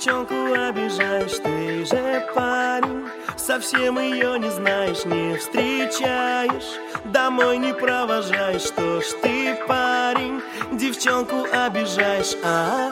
девчонку обижаешь, ты же парень. Совсем ее не знаешь, не встречаешь, домой не провожаешь. Что ж ты, парень, девчонку обижаешь, а?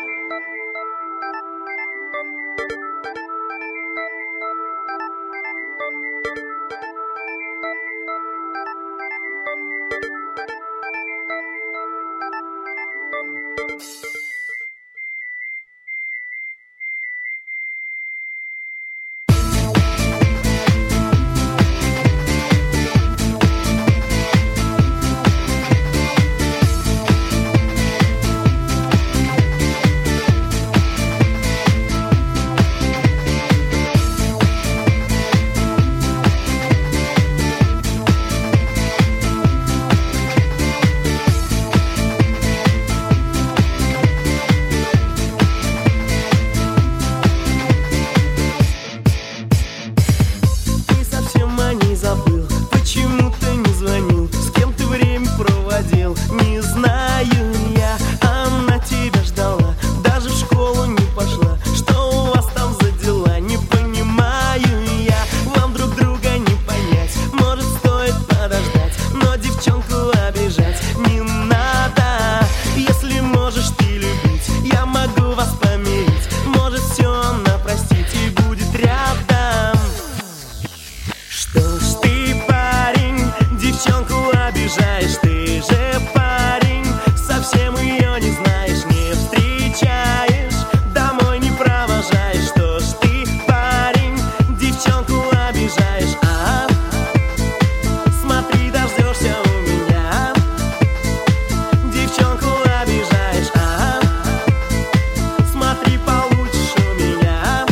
Почему ты не звонил? С кем ты время проводил? Не знаю я, она тебя ждала, даже в школу не пошла. Что у вас там за дела? Не понимаю я, вам друг друга не понять. Может, стоит подождать, но девчонку обижать не надо. Если можешь ты любить, я могу вас помирить. Может, все она простит и будет рядом. Что ж ты, парень, девчонку обижаешь, ты же парень. Совсем ее не знаешь, не встречаешь, домой не провожаешь. Что ж ты, парень, девчонку обижаешь, а? Смотри, дождешься у меня. Девчонку обижаешь, а? Смотри, получишь у меня.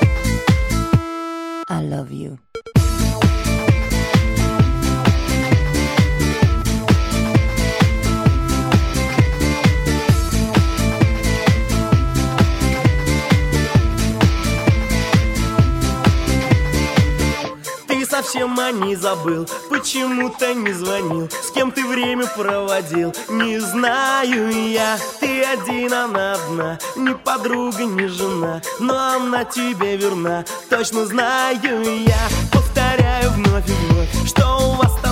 I love you. Совсем о ней забыл, почему-то не звонил. С кем ты время проводил? Не знаю я. Ты один, она одна, ни подруга, ни жена, но она тебе верна, точно знаю я. Повторяю вновь и вновь, что у вас